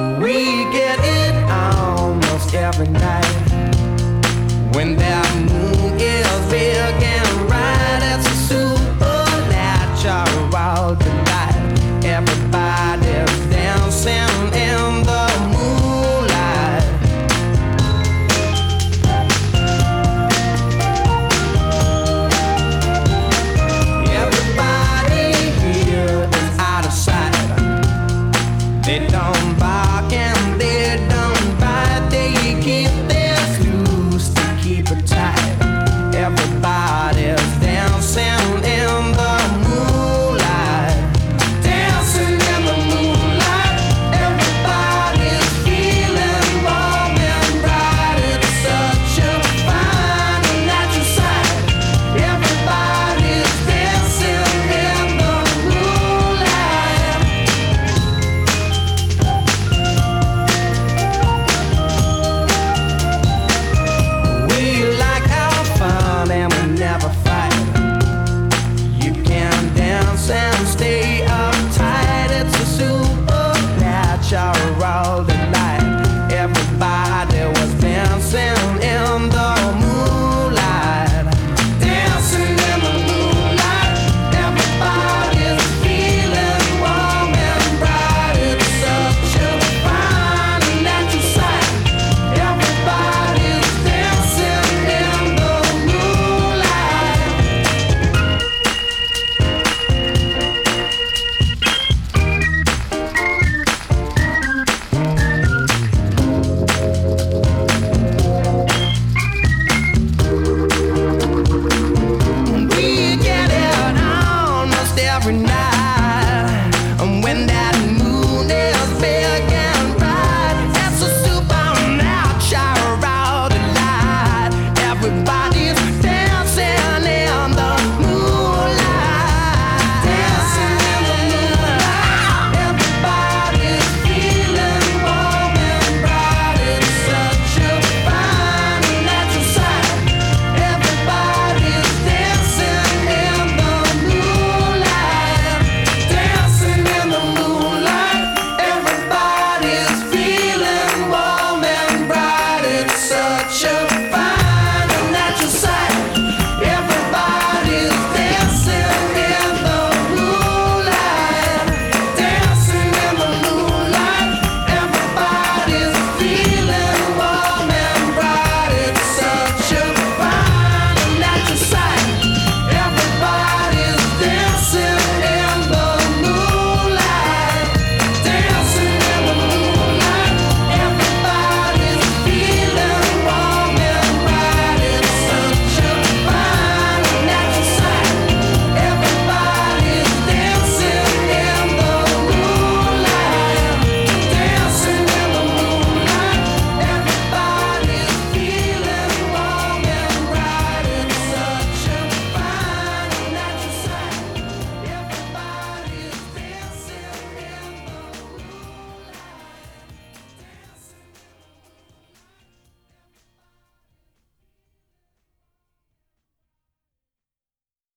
We get it almost every night. When that moon is big and bright, it's a supernatural delight. Everybody's dancing in the moonlight. Everybody here is out of sight. They don't bark and they don't bite. They keep their clues to keep it tight. Everybody's dancing in the moonlight. Dancing in the moonlight. Everybody's feeling warm and bright. It's such a fine and natural sight. Everybody's dancing in the moonlight. We like our fun and we never fight. You can dance and stay uptight. It's a supernatural delight.